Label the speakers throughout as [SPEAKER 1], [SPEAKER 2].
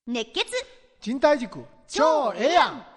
[SPEAKER 1] 熱血
[SPEAKER 2] 賃貸塾超ええやん。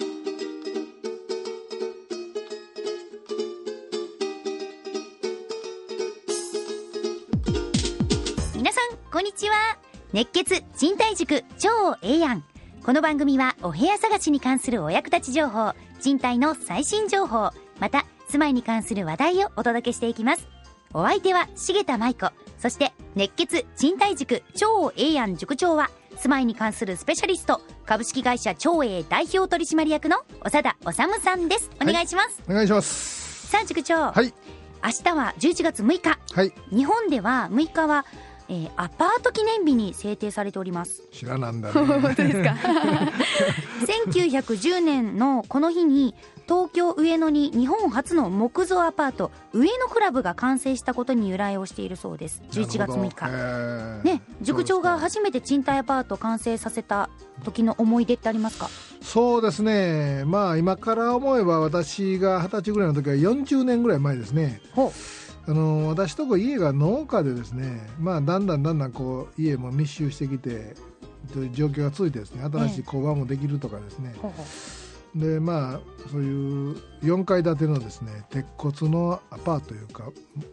[SPEAKER 1] 皆さんこんにちは。熱血賃貸塾超ええやん。この番組はお部屋探しに関するお役立ち情報、賃貸の最新情報、また住まいに関する話題をお届けしていきます。お相手は重田舞子、そして熱血賃貸塾超ええやん塾長は住まいに関するスペシャリスト、株式会社超栄代表取締役の長田治さんです。お願いします。
[SPEAKER 2] お願いします。
[SPEAKER 1] さあ塾長、
[SPEAKER 2] はい、
[SPEAKER 1] 明日は11月6日、
[SPEAKER 2] はい、
[SPEAKER 1] 日本では6日は、アパート記念日に制定されております。
[SPEAKER 2] 知らなんだね。
[SPEAKER 1] 本当ですか。1910年のこの日に東京上野に日本初の木造アパート上野クラブが完成したことに由来をしているそうです。11月6日、ね、塾長が初めて賃貸アパート完成させた時の思い出ってありますか？
[SPEAKER 2] そうですね、まあ今から思えば私が20歳ぐらいの時は40年ぐらい前ですね。
[SPEAKER 1] ほう。
[SPEAKER 2] 私とこ家が農家でですね、まあ、だんだんこう家も密集してきてという状況が続いてですね、新しい工場もできるとかですね、でまあそういう4階建てのですね鉄骨のアパートというか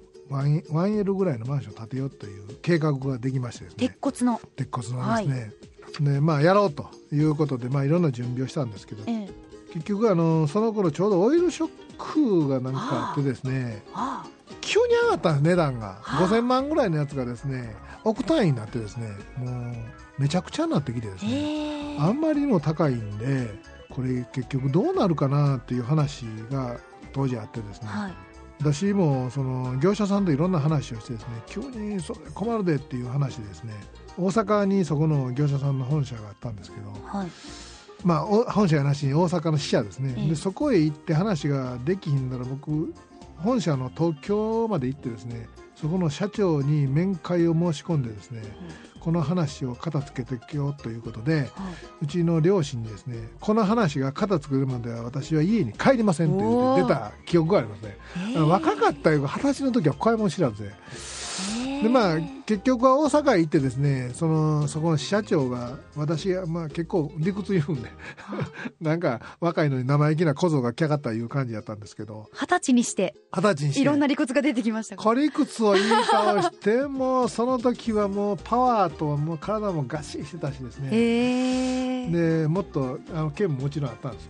[SPEAKER 2] 1L ぐらいのマンションを建てようという計画ができましてですね、
[SPEAKER 1] 鉄骨の
[SPEAKER 2] ですね、はい、でまあやろうということで、まあ、いろんな準備をしたんですけど、結局その頃ちょうどオイルショックがなんかあってですね、急に上がったんです。値段が5000万ぐらいのやつがですね億単位になってですね、もうめちゃくちゃになってきてですね、あんまりにも高いんでこれ結局どうなるかなっていう話が当時あってですね、はい、私もその業者さんといろんな話をしてですね、急にそれ困るでっていう話でですね、大阪にそこの業者さんの本社があったんですけど、はい、まあ本社やなしに大阪の支社ですね、でそこへ行って話ができひんなら僕本社の東京まで行ってですね、そこの社長に面会を申し込んでですね、この話を片付けてきようということで、うちの両親にですね、この話が片付けるまでは私は家に帰りませんって言って出た記憶がありますね。若かったよ、20歳の時は怖いもん知らずで、まあ結局は大阪へ行ってですね、そこの社長が私がまあ結構理屈言うんでなんか若いのに生意気な小僧が来やがったいう感じだったんですけど、
[SPEAKER 1] 20歳にしていろんな理屈が出てきましたか？
[SPEAKER 2] 理屈を言い倒してもうその時はもうパワーともう体もガッシリしてたしですね、でもっと剣ももちろんあったんですよ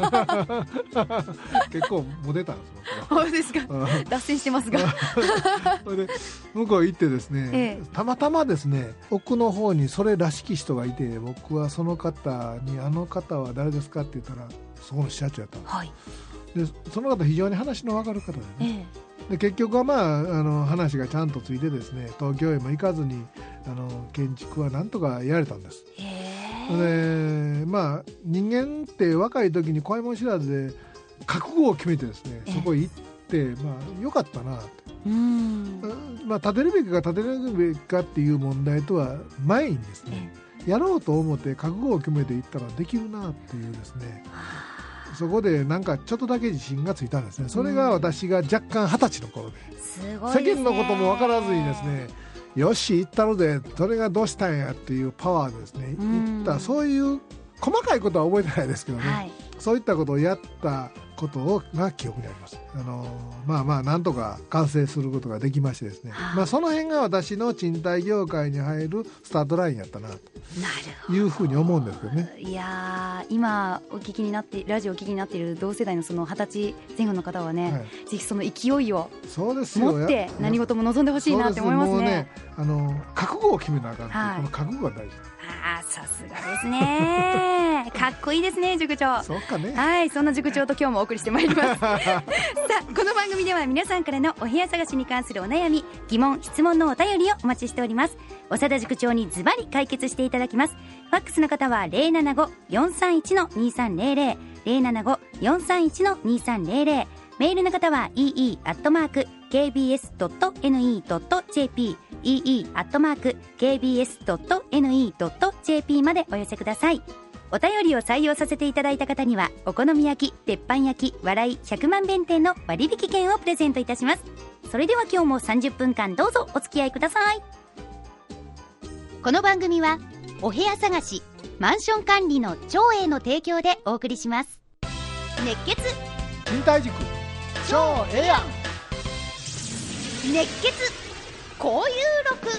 [SPEAKER 2] 結構モテたんですよ。
[SPEAKER 1] そうですか。脱線してますが
[SPEAKER 2] で向こう行ってですね、たまたまですね奥の方にそれらしき人がいて、僕はその方にあの方は誰ですかって言ったらそこの社長やったんです、はい、でその方非常に話の分かる方でね、で結局はまあ話がちゃんとついてですね、東京へも行かずに建築はなんとかやれたんです。でまあ人間って若い時に怖いもん知らずで覚悟を決めてですね、そこへ行ってまあよかったなって、まあ、建てるべきか建てるべきかっていう問題とは前にですね、やろうと思って覚悟を決めていったらできるなっていうですね、そこでなんかちょっとだけ自信がついたんですね。それが私が若干20歳の頃で、世間のことも分からずにですね、よし行ったのでそれがどうしたんやっていうパワーでですね行った、そういう細かいことは覚えてないですけどね、はい、そういったことをやったことが記憶にあります。まあまあなんとか完成することができましてですね、まあ、その辺が私の賃貸業界に入るスタートラインやったなというふうに思うんですけどね。
[SPEAKER 1] いや今お聞きになってラジオをお聞きになっている同世代のその20歳前後の方はね、はい、ぜひその勢いを持って何事も望んでほしいなって思いますね。
[SPEAKER 2] 覚悟を決めなあかんっていう、はい、この覚悟が大事です。
[SPEAKER 1] さすがですねかっこいいですね塾長。
[SPEAKER 2] そうかね。
[SPEAKER 1] はい、そんな塾長と今日もお送りしてまいりますさあこの番組では皆さんからのお部屋探しに関するお悩み、疑問、質問のお便りをお待ちしております。長田塾長にズバリ解決していただきます。ファックスの方は 075-431-2300 075-431-2300、メールの方は ee@kbs.ne.jp ee@kbs.ne.jp までお寄せください。お便りを採用させていただいた方にはお好み焼き、鉄板焼き、笑い100万弁店の割引券をプレゼントいたします。それでは今日も30分間どうぞお付き合いください。この番組はお部屋探し、マンション管理の長英の提供でお送りします。熱血
[SPEAKER 2] 賃貸塾超ええやん。
[SPEAKER 1] 熱血交友録。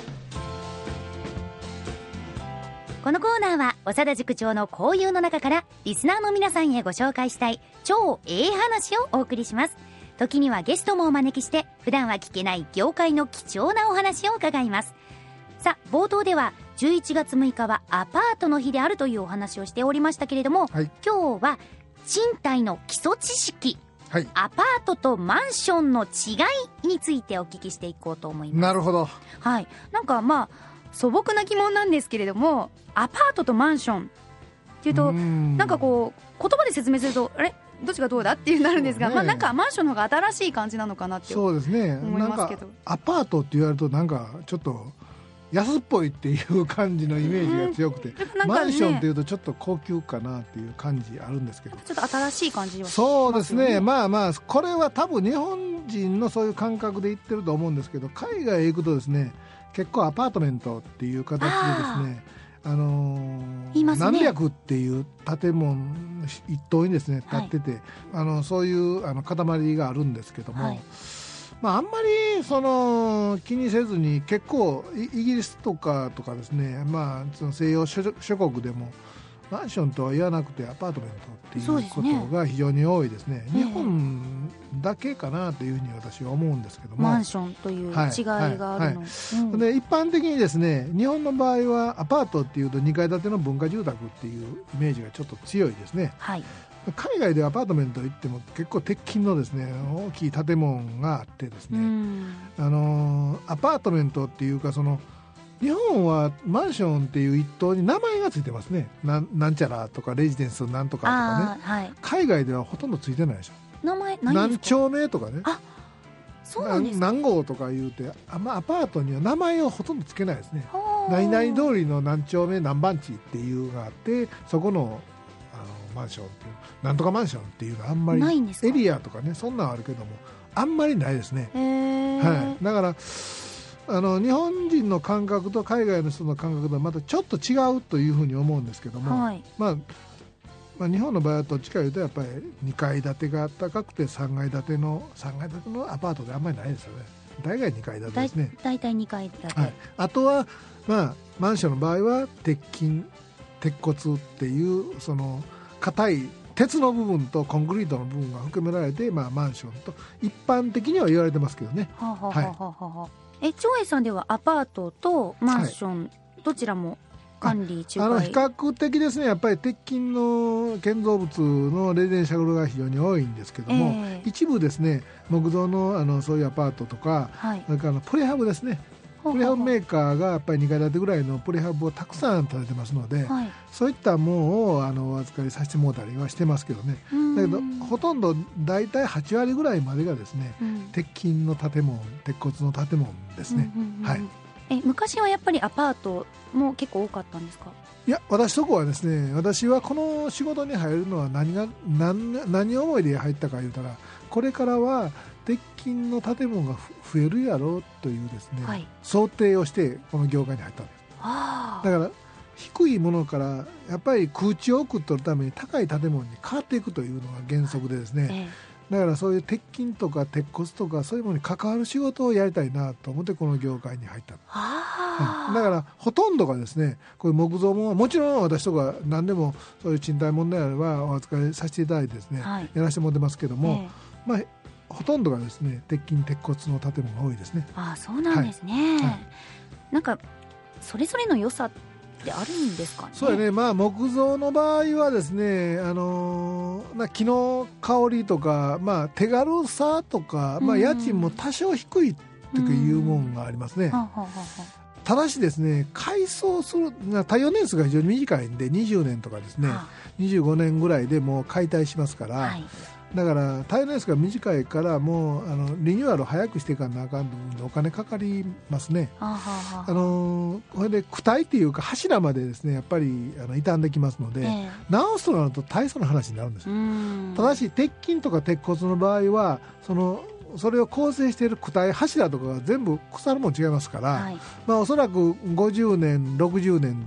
[SPEAKER 1] このコーナーは長田塾長の交友の中からリスナーの皆さんへご紹介したい超ええ話をお送りします。時にはゲストもお招きして普段は聞けない業界の貴重なお話を伺います。さあ、冒頭では11月6日はアパートの日であるというお話をしておりましたけれども、
[SPEAKER 2] はい、
[SPEAKER 1] 今日は賃貸の基礎知識、
[SPEAKER 2] はい、
[SPEAKER 1] アパートとマンションの違いについてお聞きしていこうと思います。
[SPEAKER 2] なるほど。
[SPEAKER 1] はい、なんか素朴な疑問なんですけれども、アパートとマンションっていうとなんかこう言葉で説明するとあれどっちがどうだっていうなるんですが、なんかマンションの方が新しい感じなのかなって思いますけど。そうですね、なんか
[SPEAKER 2] アパートって言われるとなんかちょっと安っぽいっていう感じのイメージが強くて、マンションっていうとちょっと高級かなっていう感じあるんですけど、
[SPEAKER 1] ちょっと新しい感じはします
[SPEAKER 2] そうですね。これは多分日本人のそういう感覚で言ってると思うんですけど、海外へ行くとですね、結構アパートメントっていう形でですね、何百っていう建物一棟にですね建ってて、そういう塊があるんですけども、あんまり気にせずに、結構イギリスとかですね、その西洋諸国でもマンションとは言わなくてアパートメントっていうことが非常に多いですね。日本だけかなというふうに私は思うんですけども、
[SPEAKER 1] マンションという違いがあるの、
[SPEAKER 2] で一般的にですね、日本の場合はアパートっていうと2階建ての文化住宅っていうイメージがちょっと強いですね。
[SPEAKER 1] はい、
[SPEAKER 2] 海外でアパートメント行っても結構鉄筋のですね大きい建物があってですね、アパートメントっていうか、日本はマンションっていう一棟に名前がついてますね。なんちゃらとかレジデンスなんとかとかね、はい、海外ではほとんどついてないでしょ。
[SPEAKER 1] 名前ないんですか？
[SPEAKER 2] 何丁目とかね、
[SPEAKER 1] そうなんですか？
[SPEAKER 2] 何号とか言うて、アパートには名前をほとんどつけないですね。何々通りの何丁目何番地っていうのがあって、そこのマンションっていうなんとかマンションっていうのはあんまり
[SPEAKER 1] ないんですか？
[SPEAKER 2] エリアとかね、そんなんあるけどもあんまりないですね。はい、だから日本人の感覚と海外の人の感覚とはまたちょっと違うというふうに思うんですけども、はい、日本の場合はどっちかいうとやっぱり2階建てが高くて3階建てのアパートであんまりないですよね。大概2階建てですね。
[SPEAKER 1] 大体2階建て、
[SPEAKER 2] はい、あとは、マンションの場合は鉄骨っていう硬い鉄の部分とコンクリートの部分が含められて、マンションと一般的には言われてますけどね。
[SPEAKER 1] 長英さんではアパートとマンション、どちらも管理仲介、
[SPEAKER 2] 比較的ですね、やっぱり鉄筋の建造物のレジデンシャルが非常に多いんですけども、一部ですね木造のそういうアパートとか、それからプレハブですね、プレハブメーカーがやっぱり2階建てぐらいのプレハブをたくさん建ててますので、そういったものをお預かりさせてもらったりはしてますけどね。だけどほとんど大体8割ぐらいまでがですね、鉄筋の建物、鉄骨の建物ですね。
[SPEAKER 1] 昔はやっぱりアパートも結構多かったんですか？
[SPEAKER 2] いや、私はこの仕事に入るのは何思いで入ったか言うたら、これからは鉄筋の建物が増えるやろうというですね、想定をしてこの業界に入ったんです。だから低いものからやっぱり空地を送っとるために高い建物に変わっていくというのが原則でですね、だからそういう鉄筋とか鉄骨とかそういうものに関わる仕事をやりたいなと思ってこの業界に入った。だからほとんどがですね、こういう木造ももちろん私とか何でもそういう賃貸問題あればお扱いさせていただいてですね、やらせてもらってますけども、ほとんどがですね鉄筋鉄骨の建物が多いですね。
[SPEAKER 1] そうなんですね。なんかそれぞれの良さってあるんですかね？
[SPEAKER 2] そうやね、木造の場合はですね、木の香りとか、手軽さとか、家賃も多少低いというものがありますね。ただしですね、改装する耐用年数が非常に短いんで、20年とかですね、25年ぐらいでもう解体しますから、だから耐用年数が短いからもうリニューアルを早くしていかなあかんのでお金かかりますね。これで躯体っていうか柱までですねやっぱり傷んできますので、直すとなると大層な話になるんですよ。ただし鉄筋とか鉄骨の場合はそれを構成している躯体柱とかが全部腐るもん違いますから、おそらく50年60年という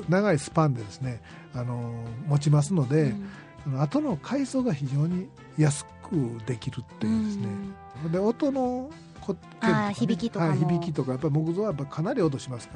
[SPEAKER 2] 長いスパンでですね、持ちますので、後の改装が非常に安くできるっていうですね、で音の
[SPEAKER 1] 響きとかも、
[SPEAKER 2] 響きとかやっぱり木造はやっぱかなり音しますから、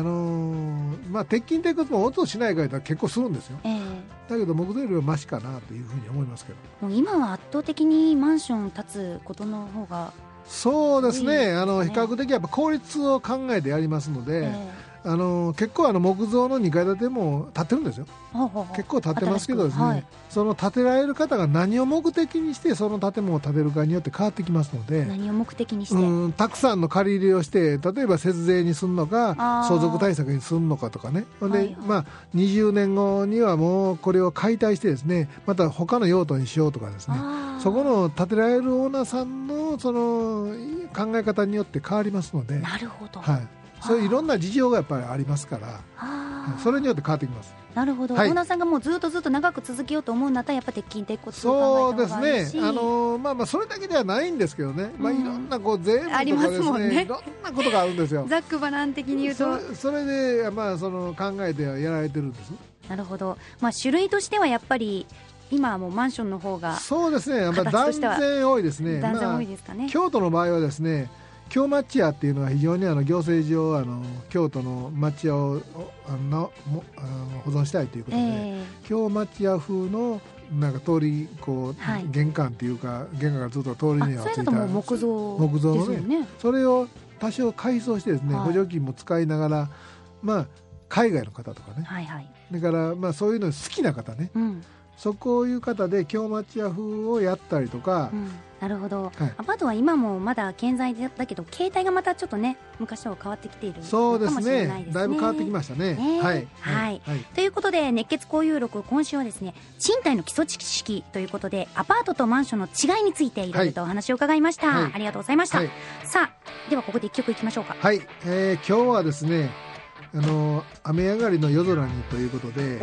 [SPEAKER 2] 鉄筋鉄骨も音しないから結構するんですよ、だけど木造よりはマシかなというふうに思いますけど、
[SPEAKER 1] もう今は圧倒的にマンション建つことの方が
[SPEAKER 2] そうですね、比較的やっぱ効率を考えてやりますので、結構木造の2階建ても建ってるんですよ。結構建ってますけどですね、その建てられる方が何を目的にしてその建物を建てるかによって変わってきますので、
[SPEAKER 1] 何を目的にして、
[SPEAKER 2] たくさんの借り入れをして、例えば節税にするのか相続対策にするのかとかね、で、20年後にはもうこれを解体してですね、また他の用途にしようとかですね、そこの建てられるオーナーさんのその考え方によって変わりますので、
[SPEAKER 1] なるほど、
[SPEAKER 2] そういういろんな事情がやっぱりありますから、それによって変わってきます。
[SPEAKER 1] なるほど、オーナーさんがもうずっと長く続けようと思うんだったらやっぱ鉄筋鉄骨を考えた方がいいし、
[SPEAKER 2] そうですね、それだけではないんですけどね、いろんな税務とかですね、いろんなことがあるんですよ。
[SPEAKER 1] ざっくばらん的に言うと
[SPEAKER 2] それで、その考えてやられてるんです。
[SPEAKER 1] なるほど、種類としてはやっぱり今はもうマンションの方が
[SPEAKER 2] そうですね、やっぱ断然多いですね。
[SPEAKER 1] 断然多いですかね。
[SPEAKER 2] 京都の場合はですね、京町屋っていうのは非常に行政上京都の町屋を保存したいということで、京町屋風のなんか通り玄関っていうか、玄関からずっと通りにはついた
[SPEAKER 1] 木造
[SPEAKER 2] のね、それを多少改装してですね、補助金も使いながら、海外の方とかね、だからそういうの好きな方ね、そういう方で京町屋風をやったりとか、
[SPEAKER 1] なるほど、アパートは今もまだ健在だけど形態がまたちょっとね昔とは変わってきているかもしれないですね。
[SPEAKER 2] だいぶ変わってきましたね。
[SPEAKER 1] ということで熱血交友録、今週はですね賃貸の基礎知識ということでアパートとマンションの違いについていろいろとお話を伺いました、ありがとうございました、さあではここで1曲いきましょうか。
[SPEAKER 2] 今日はですね雨上がりの夜空にということで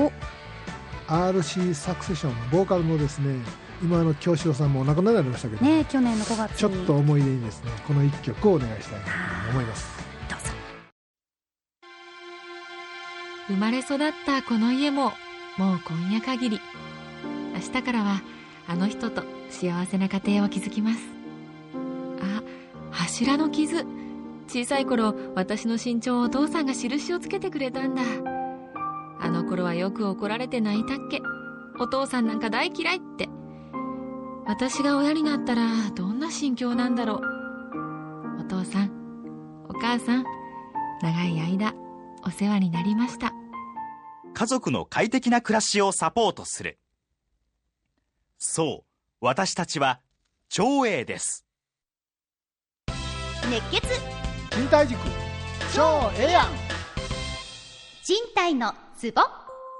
[SPEAKER 2] RC サクセションのボーカルのですね今の京志郎さんもお亡くなりになりましたけど
[SPEAKER 1] ね、去年の5月に
[SPEAKER 2] ちょっと思い出にですねこの1曲をお願いしたいと思います。
[SPEAKER 1] どうぞ。
[SPEAKER 3] 生まれ育ったこの家ももう今夜限り。明日からはあの人と幸せな家庭を築きます。あ、柱の傷、小さい頃私の身長をお父さんが印をつけてくれたんだ。あの頃はよく怒られて泣いたっけ。お父さんなんか大嫌いって。私が親になったらどんな心境なんだろう。お父さん、お母さん、長い間お世話になりました。
[SPEAKER 4] 家族の快適な暮らしをサポートする。そう、私たちは長英です。
[SPEAKER 1] 熱血
[SPEAKER 2] 賃貸塾超ええやん。
[SPEAKER 1] 賃貸のツボ。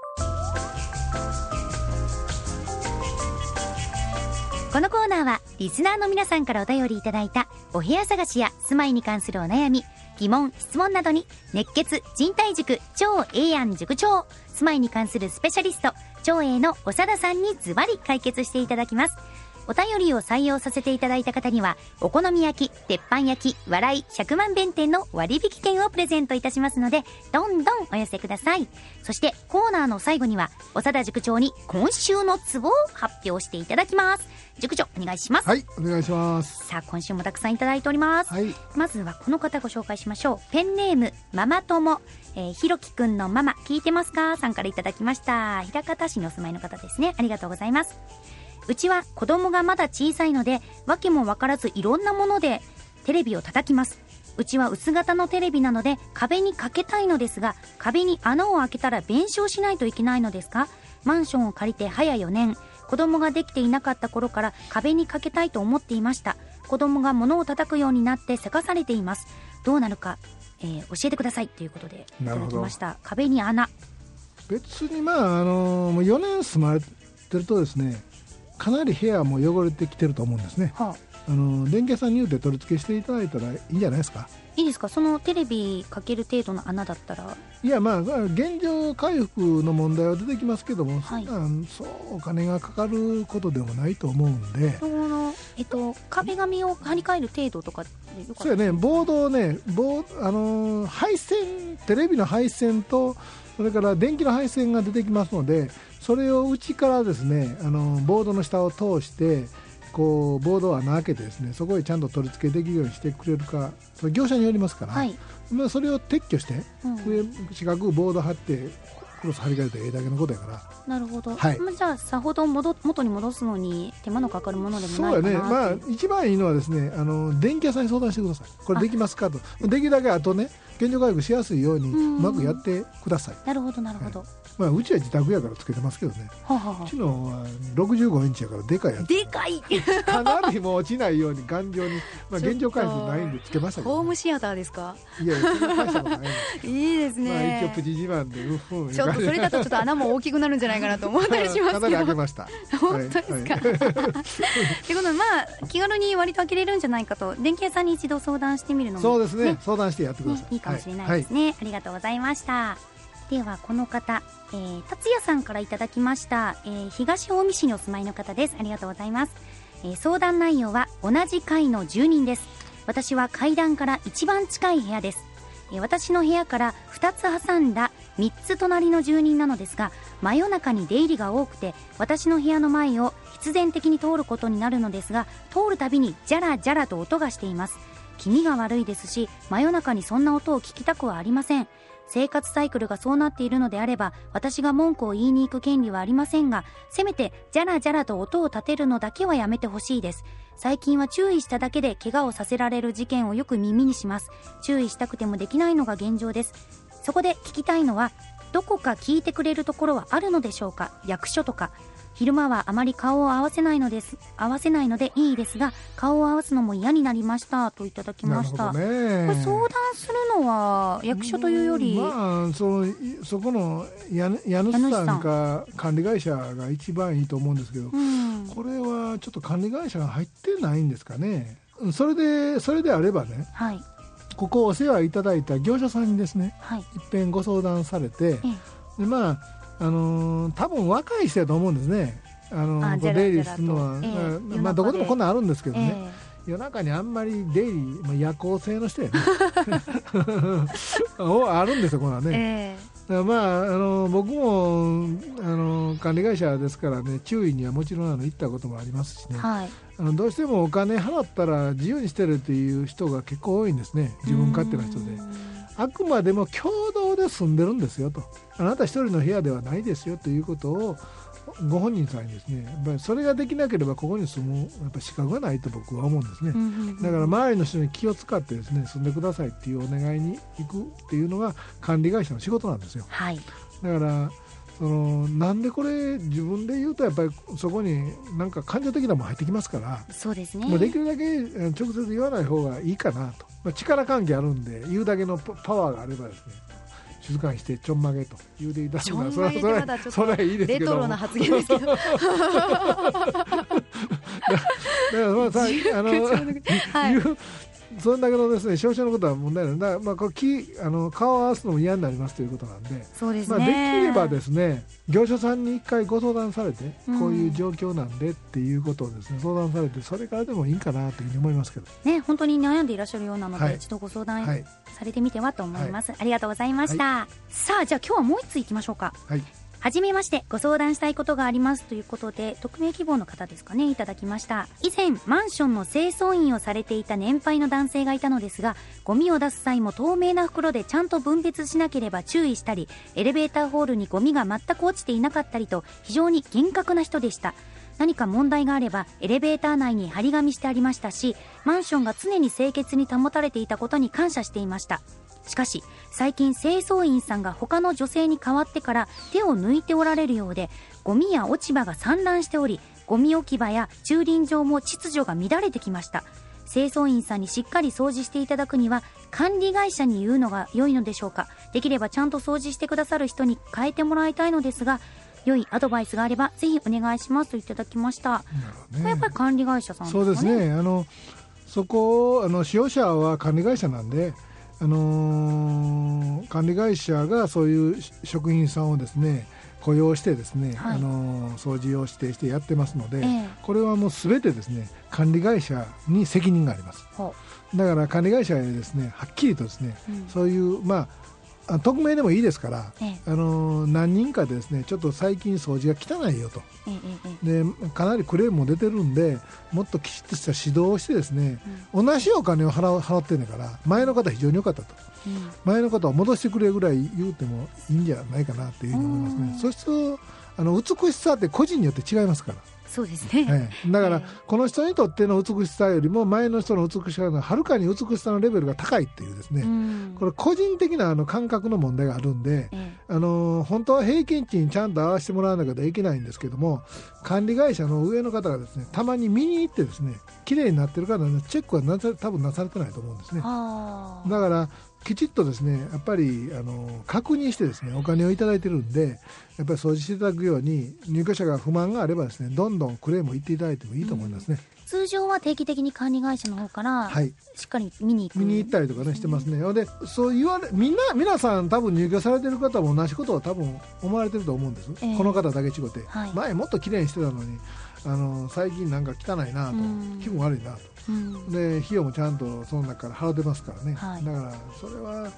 [SPEAKER 1] このコーナーはリスナーの皆さんからお便りいただいたお部屋探しや住まいに関するお悩み、疑問、質問などに熱血賃貸塾超ええやん塾長、住まいに関するスペシャリスト長英の長田さんにズバリ解決していただきます。お便りを採用させていただいた方にはお好み焼き、鉄板焼き、笑い100万弁店の割引券をプレゼントいたしますのでどんどんお寄せください。そしてコーナーの最後には長田塾長に今週のツボを発表していただきます。塾長お願いします。
[SPEAKER 2] はい、お願いします。
[SPEAKER 1] さあ今週もたくさんいただいております、まずはこの方ご紹介しましょう。ペンネームママ友、ひろきくんのママ聞いてますかさんからいただきました。枚方市にお住まいの方ですね。ありがとうございます。うちは子供がまだ小さいので訳も分からずいろんなものでテレビを叩きます。うちは薄型のテレビなので壁にかけたいのですが、壁に穴を開けたら弁償しないといけないのですか？マンションを借りて早4年、子供ができていなかった頃から壁にかけたいと思っていました。子供が物を叩くようになってせかされています。どうなるか、教えてくださいということでいただきました。壁に穴、
[SPEAKER 2] 別にもう4年住まれてるとですね、かなり部屋も汚れてきてると思うんですね、電気屋さんに言うて取り付けしていただいたらいいんじゃないですか。
[SPEAKER 1] いいですか、そのテレビかける程度の穴だったら。
[SPEAKER 2] いや現状回復の問題は出てきますけども、そうお金がかかることでもないと思うんで、
[SPEAKER 1] 壁紙を張り替える程度とかでよかった。
[SPEAKER 2] そうやね、ボードをね、配線、テレビの配線とそれから電気の配線が出てきますので、それを内からですねボードの下を通してこうボードを穴開けてですね、そこへちゃんと取り付けできるようにしてくれるか、それ業者によりますから、まあ、それを撤去して、上四角ボード貼ってクロス張り替えてええだけのことやから。
[SPEAKER 1] なるほど、じゃあさほど元に戻すのに手間のかかるものでもないかな。
[SPEAKER 2] そうやね、まあ、一番いいのはですね電気屋さんに相談してください。これできますかと、できるだけあとね現状回復しやすいようにうまくやってください。
[SPEAKER 1] なるほどなるほど、
[SPEAKER 2] まあ、うちは自宅やからつけてますけどね、うちのは65インチやからでかいやつ、
[SPEAKER 1] でかい
[SPEAKER 2] かなりもう落ちないように頑丈に、まあ、現状回復ないんでつけましたけど、
[SPEAKER 1] ホームシアターですか。
[SPEAKER 2] いやいや、そんな大したことない
[SPEAKER 1] いいですね、
[SPEAKER 2] まあ、一応プチ自慢で
[SPEAKER 1] ちょっとそれだとちょっと穴も大きくなるんじゃないかなと思ったりしますけど
[SPEAKER 2] かなり開けました
[SPEAKER 1] 本当ですか、ということで、まあ、気軽に割と開けれるんじゃないかと、電気屋さんに一度相談してみるのも、
[SPEAKER 2] そうですね、相談してやってください、
[SPEAKER 1] いいかもしれないですね、ありがとうございました。ではこの方、達也さんからいただきました、東近江市にお住まいの方です。ありがとうございます。相談内容は同じ階の住人です。私は階段から一番近い部屋です。私の部屋から2つ挟んだ3つ隣の住人なのですが、真夜中に出入りが多くて、私の部屋の前を必然的に通ることになるのですが、通るたびにジャラジャラと音がしています。気味が悪いですし、真夜中にそんな音を聞きたくはありません。生活サイクルがそうなっているのであれば、私が文句を言いに行く権利はありませんが、せめてジャラジャラと音を立てるのだけはやめてほしいです。最近は注意しただけで怪我をさせられる事件をよく耳にします。注意したくてもできないのが現状です。そこで聞きたいのは、どこか聞いてくれるところはあるのでしょうか。役所とか。昼間はあまり顔を合わせないのでいいですが、顔を合わすのも嫌になりましたといただきました。これ相談するのは役所というより、
[SPEAKER 2] まあ、そこの家主さんか管理会社が一番いいと思うんですけど、これはちょっと管理会社が入ってないんですかね。それであればね、ここお世話いただいた業者さんにですね、一遍ご相談されて、でまあ多分若い人だと思うんですね。出入りするのは、まあ、どこでもこんなんあるんですけどね、夜中にあんまり出入り、まあ、夜行性の人やねあるんですよ、こんなんね。まあ、僕も管理会社ですからね、注意にはもちろん行ったこともありますしね、どうしてもお金払ったら自由にしてるっていう人が結構多いんですね、自分勝手な人で。あくまでも共同で住んでるんですよと、あなた一人の部屋ではないですよということをご本人さんにですね、やっぱりそれができなければここに住むやっぱ資格がないと僕は思うんですね。だから周りの人に気を使ってですね、住んでくださいっていうお願いに行くっていうのが管理会社の仕事なんですよ。だからなんでこれ自分で言うとやっぱりそこになんか感情的なもの入ってきますから、
[SPEAKER 1] そうですね、
[SPEAKER 2] もうできるだけ直接言わない方がいいかなと、まあ、力関係あるんで言うだけのパワーがあればですね、静かにしてちょんまげと言うていただくのはそれはいいですけど、
[SPEAKER 1] レトロな発言ですけどだから
[SPEAKER 2] まあさそんだけのですね、少々のことは問題ない。だからまあこれ顔を合わすのも嫌になりますということなんで、
[SPEAKER 1] そうですね、
[SPEAKER 2] まあ、できればですね、業者さんに一回ご相談されて、こういう状況なんでっていうことをですね、相談されて、それからでもいいかなというふうに思いますけど
[SPEAKER 1] ね。本当に悩んでいらっしゃるようなので、一度ご相談されてみてはと思います。ありがとうございました。さあ、じゃあ今日はもう一ついきましょうか。はじめまして、ご相談したいことがありますということで、匿名希望の方ですかね、いただきました。以前マンションの清掃員をされていた年配の男性がいたのですが、ゴミを出す際も透明な袋でちゃんと分別しなければ注意したり、エレベーターホールにゴミが全く落ちていなかったりと、非常に厳格な人でした。何か問題があればエレベーター内に張り紙してありましたし、マンションが常に清潔に保たれていたことに感謝していました。しかし最近清掃員さんが他の女性に代わってから手を抜いておられるようで、ゴミや落ち葉が散乱しており、ゴミ置き場や駐輪場も秩序が乱れてきました。清掃員さんにしっかり掃除していただくには管理会社に言うのが良いのでしょうか。できればちゃんと掃除してくださる人に変えてもらいたいのですが、良いアドバイスがあればぜひお願いしますといただきました。これやっぱり管理会社さんですかね。
[SPEAKER 2] そうですね、そこ使用者は管理会社なんで、管理会社がそういう職員さんをですね雇用してですね、掃除を指定してやってますので、これはもう全てですね管理会社に責任があります。だから管理会社へですねはっきりとですね、そういう匿名でもいいですから、何人かでですねちょっと最近掃除が汚いよと、でかなりクレームも出てるんでもっときちっとした指導をしてですね、同じお金を払ってんねんから前の方非常に良かったと、前の方を戻してくれぐらい言うてもいいんじゃないかなというふうに思いますね。そうすると美しさって個人によって違いますから。
[SPEAKER 1] そうですね、
[SPEAKER 2] だから、この人にとっての美しさよりも前の人の美しさがはるかに美しさのレベルが高いっていうですね、これ個人的な感覚の問題があるんで、本当は平均値にちゃんと合わせてもらわなきゃいけないんですけども、管理会社の上の方がですねたまに見に行ってですね綺麗になってるかのチェックは多分なされてないと思うんですね。だからきちっとですねやっぱり確認してですねお金をいただいてるんでやっぱり掃除していただくように、入居者が不満があればですねどんどんクレームを言っていただいてもいいと思いますね。
[SPEAKER 1] 通常は定期的に管理会社の方からしっかり見に
[SPEAKER 2] 行ったりとかねしてますね。でそう皆さん多分入居されてる方も同じことを多分思われてると思うんです、この方だけ違って、前もっと綺麗にしてたのに最近なんか汚いなと、気分悪いなと、で費用もちゃんとその中から払ってますからね、だからそれは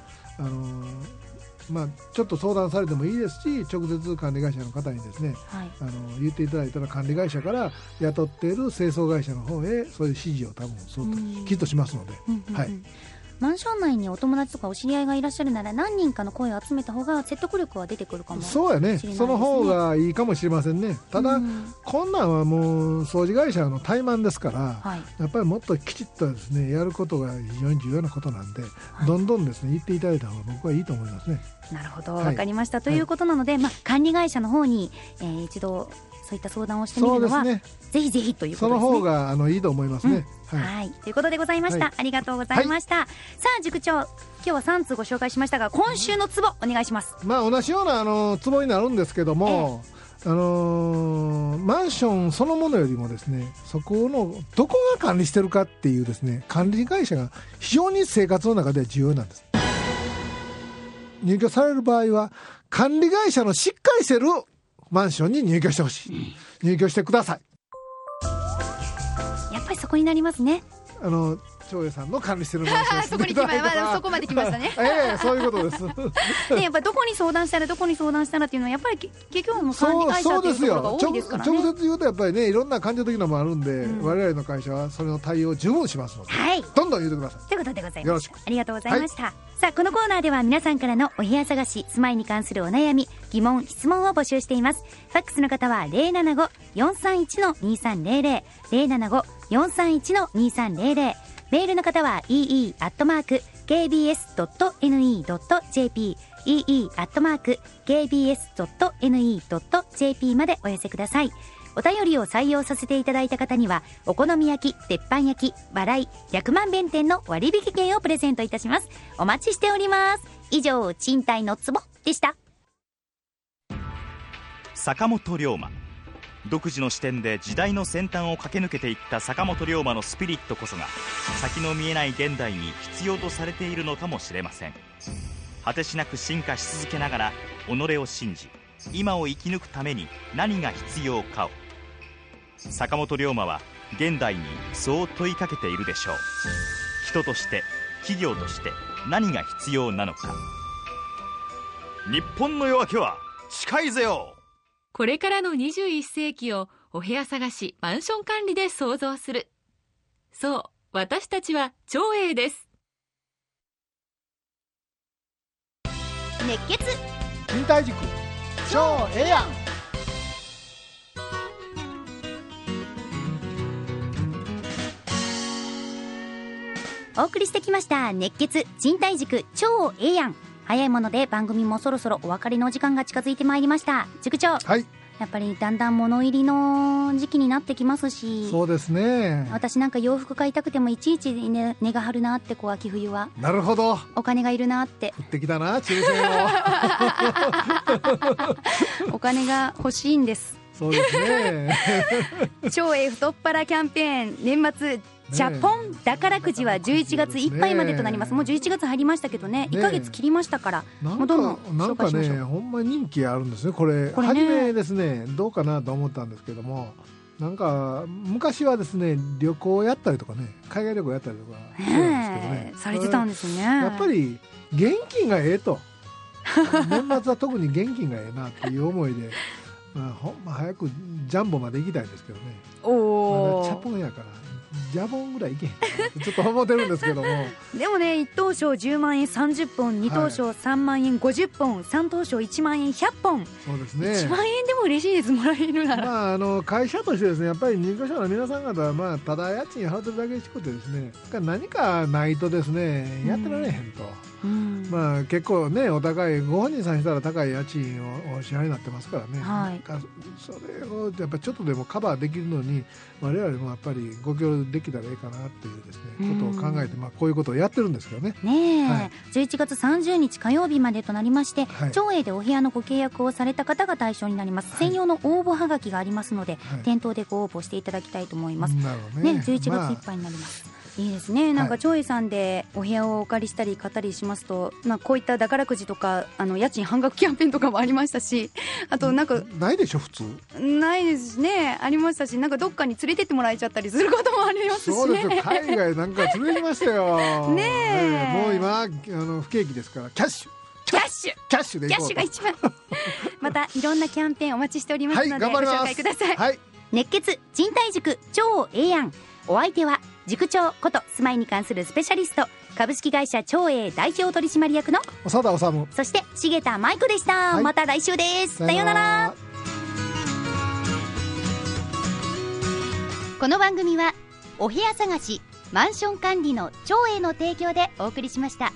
[SPEAKER 2] ちょっと相談されてもいいですし、直接管理会社の方にですね、言っていただいたら管理会社から雇っている清掃会社の方へそういう指示を多分きっとしますので、
[SPEAKER 1] マンション内にお友達とかお知り合いがいらっしゃるなら何人かの声を集めた方が説得力は出てくるかもしれないですね。
[SPEAKER 2] そうやね、その方がいいかもしれませんね。ただ、こんなんはもう掃除会社の怠慢ですから、やっぱりもっときちっとですねやることが非常に重要なことなんで、どんどんですね言っていただいた方が僕はいいと思いますね。
[SPEAKER 1] なるほど、わかりました、ということなので、管理会社の方に、一度そういった相談をしてみるのは、ぜひぜひということですね。
[SPEAKER 2] その方がいいと思いますね。
[SPEAKER 1] ということでございました、ありがとうございました。さあ塾長、今日は3通ご紹介しましたが、今週のツボお願いします。
[SPEAKER 2] 同じようなツボになるんですけども、マンションそのものよりもですねそこのどこが管理してるかっていうですね管理会社が非常に生活の中では重要なんです。入居される場合は管理会社のしっかりしてるマンションに入居してほしい、入居してください。
[SPEAKER 1] やっぱりそこになりますね。
[SPEAKER 2] 長英さんの管理してるマンション
[SPEAKER 1] そこにそこまで来ましたね
[SPEAKER 2] そういうことです
[SPEAKER 1] やっぱりどこに相談したらっていうのはやっぱり結局も管理会社っていうところが多いですからね。
[SPEAKER 2] 直接言うとやっぱりねいろんな感情的なのもあるんで、我々の会社はそれの対応を十分しますので、どんどん言ってください
[SPEAKER 1] ということでございます。
[SPEAKER 2] よろしく、
[SPEAKER 1] ありがとうございました。さあこのコーナーでは皆さんからのお部屋探し、住まいに関するお悩み、疑問、質問を募集しています。ファックスの方は 075-431-2300 075-431-2300、メールの方は ee@kbs.ne.jp ee@kbs.ne.jp までお寄せください。お便りを採用させていただいた方にはお好み焼き、鉄板焼き、笑い、100万弁店の割引券をプレゼントいたします。お待ちしております。以上、賃貸のツボでした。
[SPEAKER 4] 坂本龍馬、独自の視点で時代の先端を駆け抜けていった坂本龍馬のスピリットこそが先の見えない現代に必要とされているのかもしれません。果てしなく進化し続けながら己を信じ、今を生き抜くために何が必要かを、坂本龍馬は現代にそう問いかけているでしょう。人として企業として何が必要なのか。日本の夜明けは近いぜよ。
[SPEAKER 3] これからの21世紀をお部屋探し、マンション管理で創造する。そう、私たちは長英です。
[SPEAKER 1] 熱血
[SPEAKER 2] 賃貸塾超ええやん。
[SPEAKER 1] お送りしてきました熱血賃貸塾超ええやん。早いもので番組もそろそろお別れの時間が近づいてまいりました。塾長、やっぱりだんだん物入りの時期になってきますし。
[SPEAKER 2] そうですね。
[SPEAKER 1] 私なんか洋服買いたくてもいちいち値が張るなって、秋冬は。
[SPEAKER 2] なるほど、
[SPEAKER 1] お金がいるなって。
[SPEAKER 2] 降ってきたな抽選
[SPEAKER 1] をお金が欲しいんです。
[SPEAKER 2] そうですね
[SPEAKER 1] 超太っ腹キャンペーン、年末ジャポン宝くじは11月いっぱいまでとなります。もう11月入りましたけどね、1ヶ月切りましたから、もうどんどん紹介しましょう。
[SPEAKER 2] ほんま人気あるんですねこれ初めですね、どうかなと思ったんですけども、なんか昔はですね旅行やったりとかね、海外旅行やったりとかしてたんですけどね、
[SPEAKER 1] されてたんですね。
[SPEAKER 2] やっぱり現金がええと年末は特に現金がええなっていう思いで、ほんま早くジャンボまで行きたいですけどね。
[SPEAKER 1] お
[SPEAKER 2] まだチャポンやからジャボンぐらいいけへんかなってちょっと思ってるんですけども
[SPEAKER 1] でもね、1等賞10万円30本、2等賞3万円50本、3等賞1万円100本。
[SPEAKER 2] そうですね、
[SPEAKER 1] 1万円でも嬉しいです、もらえるなら。
[SPEAKER 2] 会社としてですね、やっぱり入居者の皆さん方は、ただ家賃払ってるだけにしてくてですね、何かないとですね、やってられへんと。結構ね、お高い、ご本人さんしたら高い家賃をお支払いになってますからね、それをやっぱちょっとでもカバーできるのに我々もやっぱりご協力できたらいいかなっていうですね、ことを考えて、こういうことをやってるんですけどね。
[SPEAKER 1] 11月30日火曜日までとなりまして、長英でお部屋のご契約をされた方が対象になります。専用の応募はがきがありますので、店頭でご応募していただきたいと思います。11月いっぱいになります。いいですね。なんか長英さんでお部屋をお借りしたり買ったりしますと、こういった宝くじとか家賃半額キャンペーンとかもありましたし、あとなんか
[SPEAKER 2] ないでしょ普通。
[SPEAKER 1] ないですね。ありましたし、なんかどっかに連れてってもらえちゃったりすることもありますしね。
[SPEAKER 2] そうですよ、海外なんか連れてましたよね。もう今不景気ですから、キャッシュでいこうと。キャッシュが一番またいろんなキャンペーンお待ちしておりますので、ご紹介ください。熱血賃貸塾超ええやん。お相手は塾長こと住まいに関するスペシャリスト、株式会社長英代表取締役の長田治、
[SPEAKER 1] そして重田舞子でした。また来週です。さようなら。この番組はお部屋探しマンション管理の長英の提供でお送りしました。